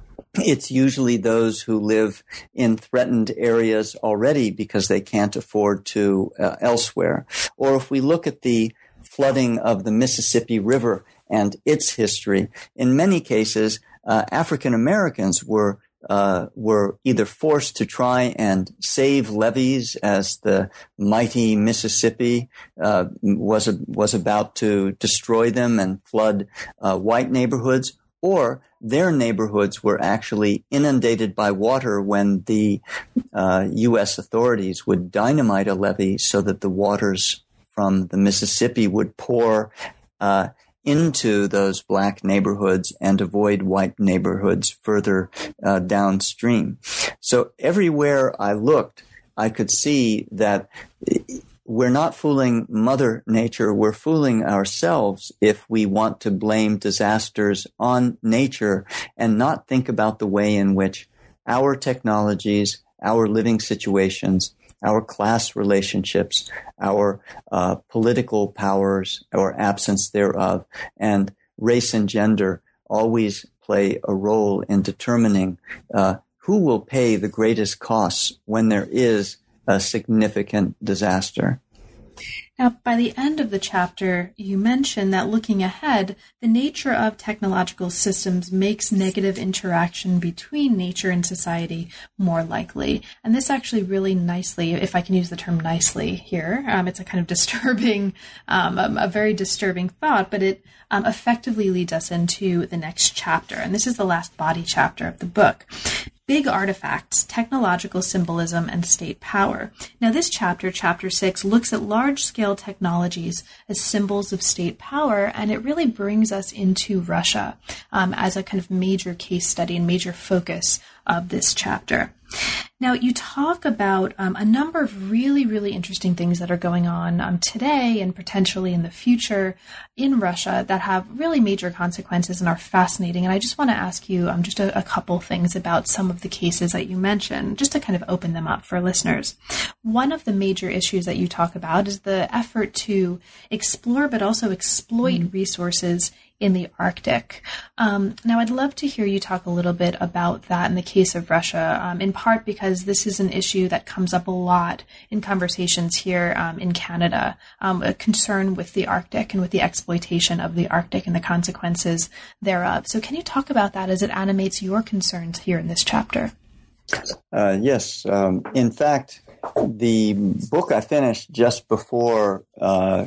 it's usually those who live in threatened areas already because they can't afford to uh, elsewhere. Or if we look at the flooding of the Mississippi River and its history, in many cases, uh, African Americans were uh, were either forced to try and save levees as the mighty Mississippi uh, was was about to destroy them and flood uh, white neighborhoods, or their neighborhoods were actually inundated by water when the uh, U S authorities would dynamite a levee so that the waters from the Mississippi would pour uh, into those black neighborhoods and avoid white neighborhoods further uh, downstream. So everywhere I looked, I could see that we're not fooling Mother Nature. We're fooling ourselves if we want to blame disasters on nature and not think about the way in which our technologies, our living situations, our class relationships, our uh, political powers or absence thereof, and race and gender always play a role in determining uh, who will pay the greatest costs when there is a significant disaster. Now, by the end of the chapter, you mention that looking ahead, the nature of technological systems makes negative interaction between nature and society more likely. And this actually really nicely, if I can use the term nicely here, um, it's a kind of disturbing, um, a, a very disturbing thought, but it um, effectively leads us into the next chapter. And this is the last body chapter of the book. Big Artifacts, Technological Symbolism, and State Power. Now, this chapter, chapter six, looks at large-scale technologies as symbols of state power, and it really brings us into Russia um, as a kind of major case study and major focus of this chapter. Now, you talk about um, a number of really, really interesting things that are going on um, today and potentially in the future in Russia that have really major consequences and are fascinating. And I just want to ask you um, just a, a couple things about some of the cases that you mentioned, just to kind of open them up for listeners. One of the major issues that you talk about is the effort to explore but also exploit mm-hmm. resources in the Arctic. Um, now, I'd love to hear you talk a little bit about that in the case of Russia, um, in part because this is an issue that comes up a lot in conversations here um, in Canada, um, a concern with the Arctic and with the exploitation of the Arctic and the consequences thereof. So can you talk about that as it animates your concerns here in this chapter? Uh, yes. Um, in fact, the book I finished just before uh,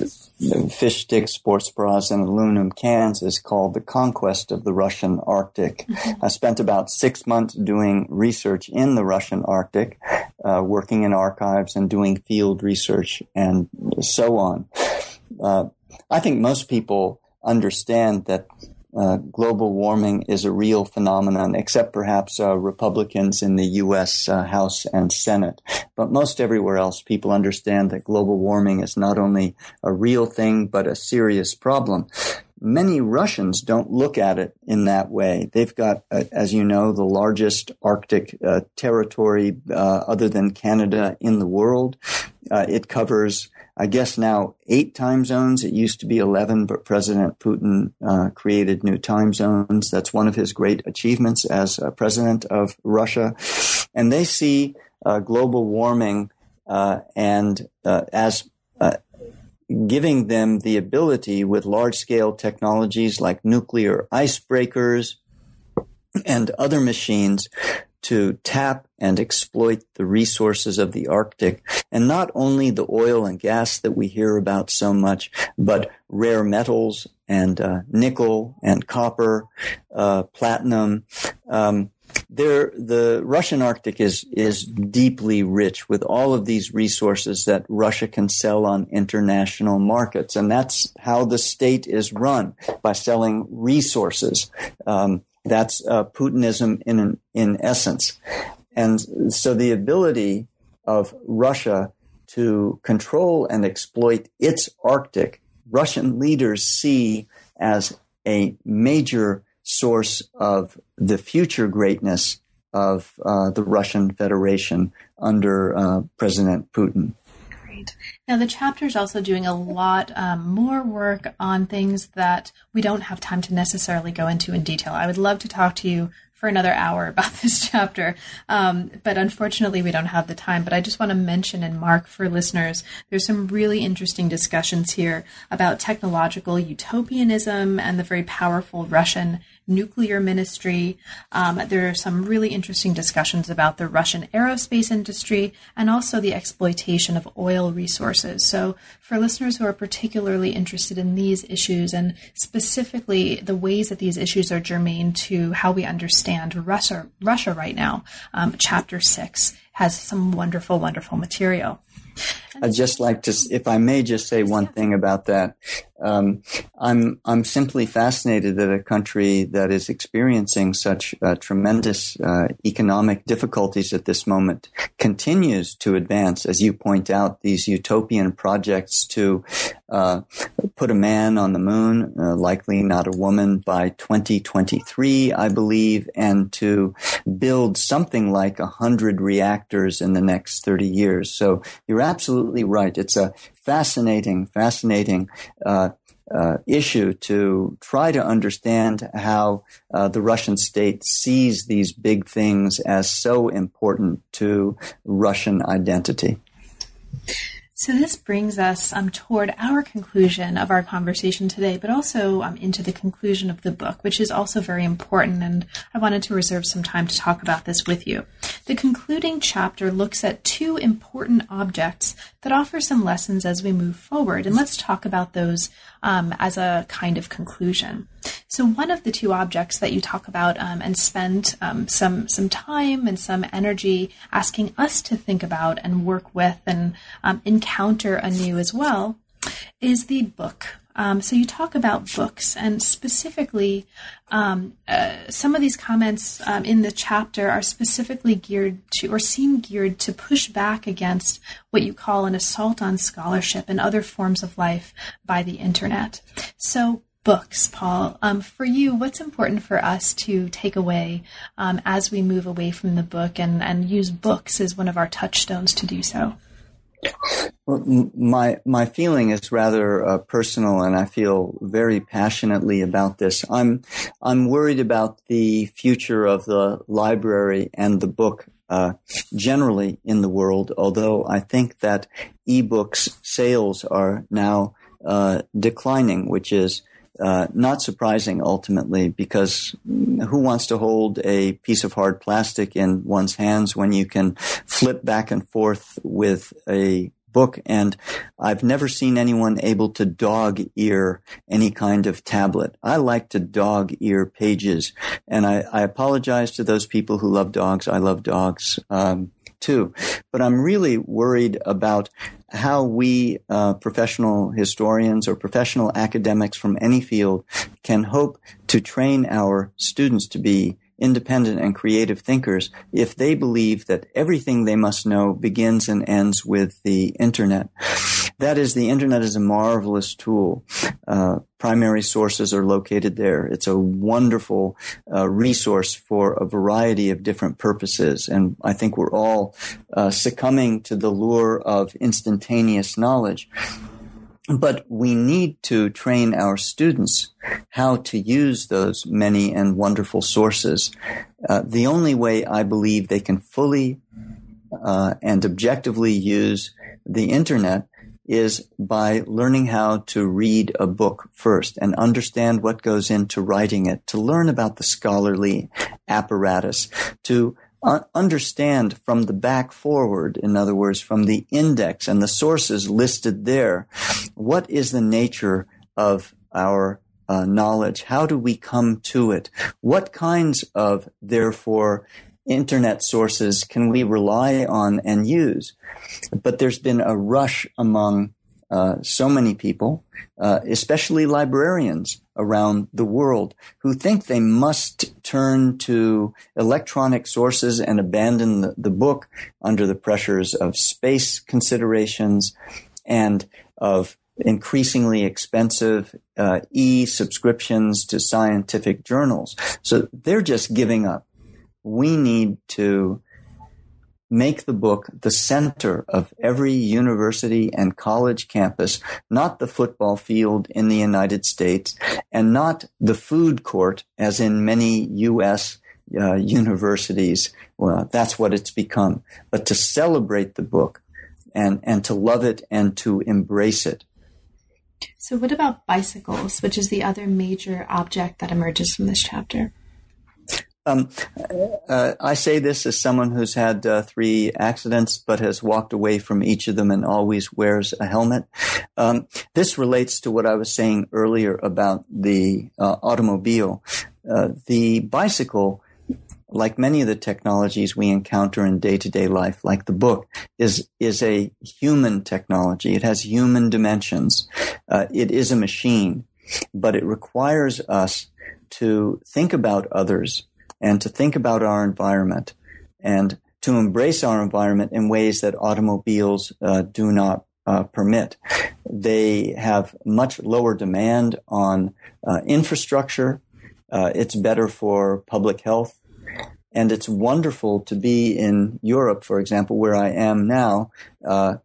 Fish Sticks, Sports Bras, and Aluminum Cans is called The Conquest of the Russian Arctic. Mm-hmm. I spent about six months doing research in the Russian Arctic, uh, working in archives and doing field research and so on. Uh, I think most people understand that Uh, global warming is a real phenomenon, except perhaps uh, Republicans in the U S uh, House and Senate. But most everywhere else, people understand that global warming is not only a real thing, but a serious problem. Many Russians don't look at it in that way. They've got, uh, as you know, the largest Arctic uh, territory uh, other than Canada in the world. Uh, it covers, I guess now eight time zones. It used to be eleven, but President Putin uh, created new time zones. That's one of his great achievements as uh, president of Russia. And they see uh, global warming uh, and uh, as uh, giving them the ability with large-scale technologies like nuclear icebreakers and other machines to tap and exploit the resources of the Arctic, and not only the oil and gas that we hear about so much, but rare metals and uh, nickel and copper, uh, platinum. Um, there, the Russian Arctic is is deeply rich with all of these resources that Russia can sell on international markets, and that's how the state is run, by selling resources. Um, That's uh, Putinism in in essence. And so the ability of Russia to control and exploit its Arctic, Russian leaders see as a major source of the future greatness of uh, the Russian Federation under uh, President Putin. Now, the chapter is also doing a lot um, more work on things that we don't have time to necessarily go into in detail. I would love to talk to you for another hour about this chapter, um, but unfortunately we don't have the time. But I just want to mention and mark for listeners, there's some really interesting discussions here about technological utopianism and the very powerful Russian nuclear ministry. Um, there are some really interesting discussions about the Russian aerospace industry and also the exploitation of oil resources. So for listeners who are particularly interested in these issues and specifically the ways that these issues are germane to how we understand Russia, Russia right now, um, chapter six has some wonderful, wonderful material. I'd just like to, if I may just say one thing about that. Um, I'm I'm simply fascinated that a country that is experiencing such uh, tremendous uh, economic difficulties at this moment continues to advance, as you point out, these utopian projects to uh, put a man on the moon, uh, likely not a woman, by twenty twenty-three, I believe, and to build something like a hundred reactors in the next thirty years. So you're absolutely right. It's a fascinating, fascinating uh, uh, issue to try to understand how uh, the Russian state sees these big things as so important to Russian identity. So this brings us um, toward our conclusion of our conversation today, but also um, into the conclusion of the book, which is also very important, and I wanted to reserve some time to talk about this with you. The concluding chapter looks at two important objects that offer some lessons as we move forward, and let's talk about those um, as a kind of conclusion. So one of the two objects that you talk about um, and spend um, some some time and some energy asking us to think about and work with and um, encounter anew as well is the book. Um, so you talk about books, and specifically, um, uh, some of these comments um, in the chapter are specifically geared to, or seem geared to push back against what you call an assault on scholarship and other forms of life by the internet. So books, Paul, um, for you, what's important for us to take away um, as we move away from the book and, and use books as one of our touchstones to do so? Well, my my feeling is rather uh, personal, and I feel very passionately about this. I'm I'm worried about the future of the library and the book uh, generally in the world. Although I think that ebooks sales are now uh, declining, which is Uh, not surprising ultimately, because who wants to hold a piece of hard plastic in one's hands when you can flip back and forth with a book? And I've never seen anyone able to dog ear any kind of tablet. I like to dog ear pages, and I, I apologize to those people who love dogs. I love dogs um, too, but I'm really worried about how we uh, professional historians or professional academics from any field can hope to train our students to be independent and creative thinkers if they believe that everything they must know begins and ends with the internet. That is, the internet is a marvelous tool. Uh, primary sources are located there. It's a wonderful uh, resource for a variety of different purposes. And I think we're all uh, succumbing to the lure of instantaneous knowledge. But we need to train our students how to use those many and wonderful sources. Uh, the only way I believe they can fully uh, and objectively use the internet is by learning how to read a book first and understand what goes into writing it, to learn about the scholarly apparatus, to uh, understand from the back forward, in other words, from the index and the sources listed there, what is the nature of our uh, knowledge? How do we come to it? What kinds of, therefore, internet sources can we rely on and use? But there's been a rush among uh, so many people, uh, especially librarians around the world, who think they must turn to electronic sources and abandon the, the book under the pressures of space considerations and of increasingly expensive uh, e-subscriptions to scientific journals. So they're just giving up. We need to make the book the center of every university and college campus, not the football field in the United States, and not the food court, as in many U S uh, universities. Well, that's what it's become. But to celebrate the book and, and to love it and to embrace it. So what about bicycles, which is the other major object that emerges from this chapter? Um, uh, I say this as someone who's had uh, three accidents, but has walked away from each of them and always wears a helmet. Um, this relates to what I was saying earlier about the uh, automobile. Uh, the bicycle, like many of the technologies we encounter in day-to-day life, like the book, is is a human technology. It has human dimensions. Uh, it is a machine, but it requires us to think about others and to think about our environment and to embrace our environment in ways that automobiles uh, do not uh, permit. They have much lower demand on uh, infrastructure. Uh, it's better for public health. And it's wonderful to be in Europe, for example, where I am now, uh,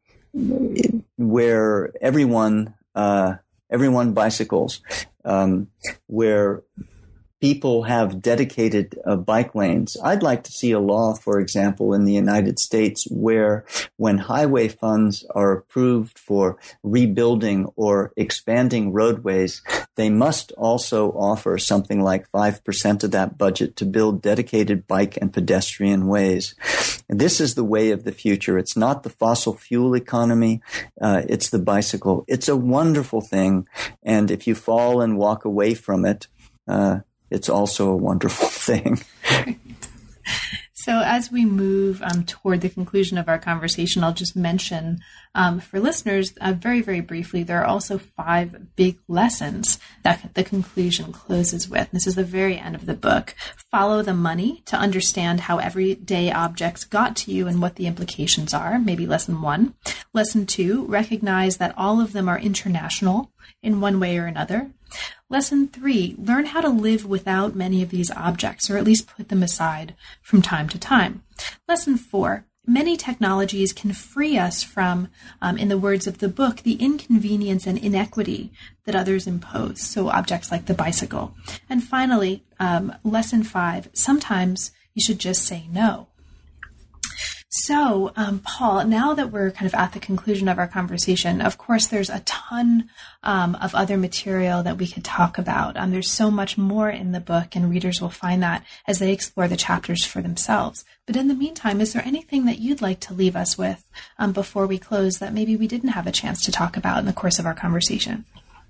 where everyone uh, everyone bicycles, um, where people have dedicated uh, bike lanes. I'd like to see a law, for example, in the United States where when highway funds are approved for rebuilding or expanding roadways, they must also offer something like five percent of that budget to build dedicated bike and pedestrian ways. This is the way of the future. It's not the fossil fuel economy. Uh, it's the bicycle. It's a wonderful thing. And if you fall and walk away from it, uh, it's also a wonderful thing. So as we move um, toward the conclusion of our conversation, I'll just mention um, for listeners, uh, very, very briefly, there are also five big lessons that the conclusion closes with. This is the very end of the book. Follow the money to understand how everyday objects got to you and what the implications are, maybe lesson one. Lesson two, recognize that all of them are international in one way or another. Lesson three, learn how to live without many of these objects, or at least put them aside from time to time. Lesson four, many technologies can free us from, um, in the words of the book, the inconvenience and inequity that others impose, so objects like the bicycle. And finally, um, lesson five, sometimes you should just say no. So, um, Paul, now that we're kind of at the conclusion of our conversation, of course, there's a ton um, of other material that we could talk about. Um, there's so much more in the book, and readers will find that as they explore the chapters for themselves. But in the meantime, is there anything that you'd like to leave us with um, before we close that maybe we didn't have a chance to talk about in the course of our conversation?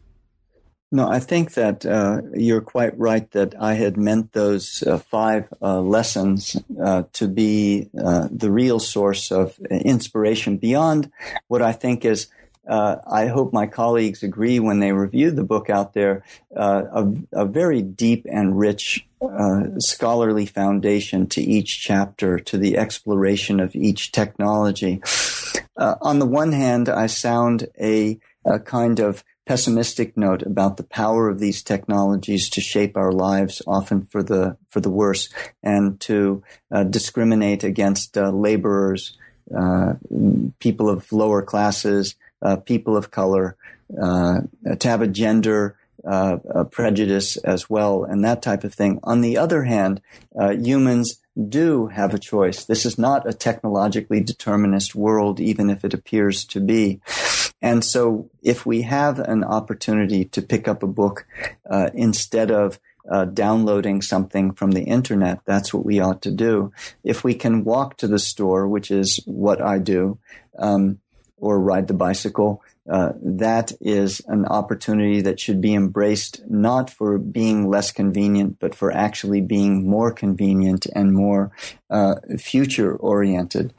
No, I think that uh, you're quite right that I had meant those uh, five uh, lessons uh, to be uh, the real source of inspiration beyond what I think is, uh, I hope my colleagues agree when they review the book out there, uh, a, a very deep and rich uh, scholarly foundation to each chapter, to the exploration of each technology. Uh, on the one hand, I sound a, a kind of pessimistic note about the power of these technologies to shape our lives, often for the for the worse, and to uh, discriminate against uh, laborers, uh, people of lower classes, uh, people of color, uh, to have a gender uh, a prejudice as well, and that type of thing. On the other hand, uh, humans do have a choice. This is not a technologically determinist world, even if it appears to be. And so if we have an opportunity to pick up a book uh, instead of uh, downloading something from the internet, that's what we ought to do. If we can walk to the store, which is what I do, um, or ride the bicycle, uh, that is an opportunity that should be embraced not for being less convenient, but for actually being more convenient and more uh, future-oriented.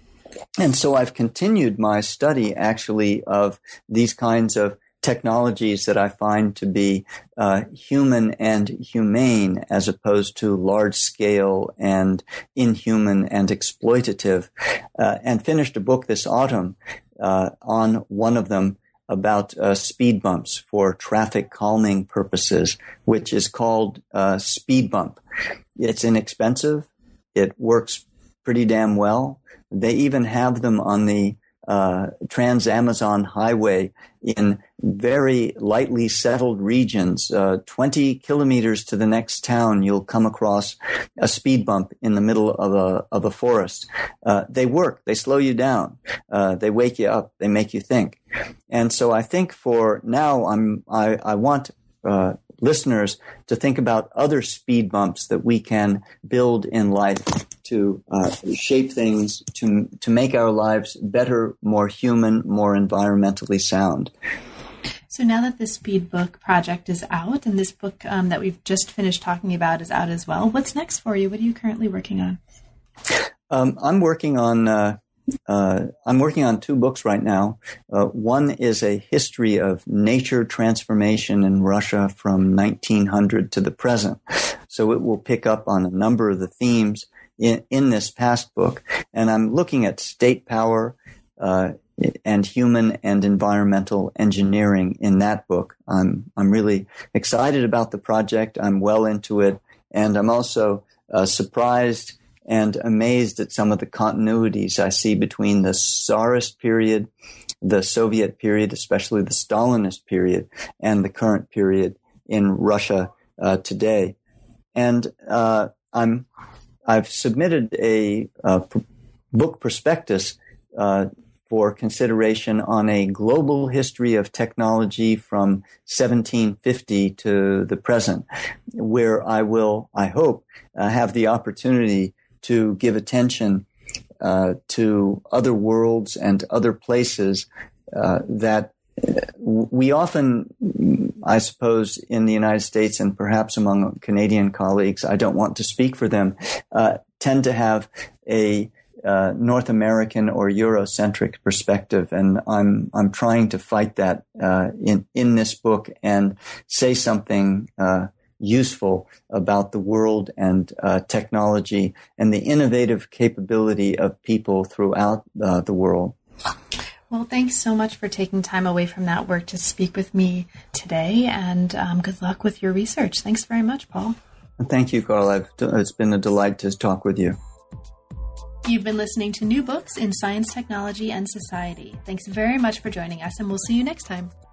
And so I've continued my study, actually, of these kinds of technologies that I find to be uh, human and humane, as opposed to large-scale and inhuman and exploitative, uh, and finished a book this autumn uh, on one of them about uh, speed bumps for traffic calming purposes, which is called uh, Speed Bump. It's inexpensive. It works pretty damn well. They even have them on the uh, Trans-Amazon Highway in very lightly settled regions. Uh, twenty kilometers to the next town, you'll come across a speed bump in the middle of a of a forest. Uh, they work. They slow you down. Uh, they wake you up. They make you think. And so I think for now, I'm I, I want uh, listeners to think about other speed bumps that we can build in life to uh, shape things, to to make our lives better, more human, more environmentally sound. So now that the Speed Book project is out, and this book um, that we've just finished talking about is out as well, what's next for you? What are you currently working on? Um, I'm working on uh, uh, I'm working on two books right now. Uh, one is a history of nature transformation in Russia from nineteen hundred to the present. So it will pick up on a number of the themes in, in this past book. And I'm looking at state power uh, and human and environmental engineering in that book. I'm I'm really excited about the project. I'm well into it. And I'm also uh, surprised and amazed at some of the continuities I see between the Tsarist period, the Soviet period, especially the Stalinist period, and the current period in Russia uh, today. And uh, I'm I've submitted a uh, p- book prospectus uh, for consideration on a global history of technology from seventeen fifty to the present, where I will, I hope, uh, have the opportunity to give attention uh, to other worlds and other places uh, that we often, I suppose, in the United States and perhaps among Canadian colleagues, I don't want to speak for them, uh, tend to have a uh, North American or Eurocentric perspective, and I'm I'm trying to fight that uh, in in this book and say something uh, useful about the world and uh, technology and the innovative capability of people throughout uh, the world. Well, thanks so much for taking time away from that work to speak with me today, and um, good luck with your research. Thanks very much, Paul. Thank you, Carl. I've, it's been a delight to talk with you. You've been listening to New Books in Science, Technology, and Society. Thanks very much for joining us, and we'll see you next time.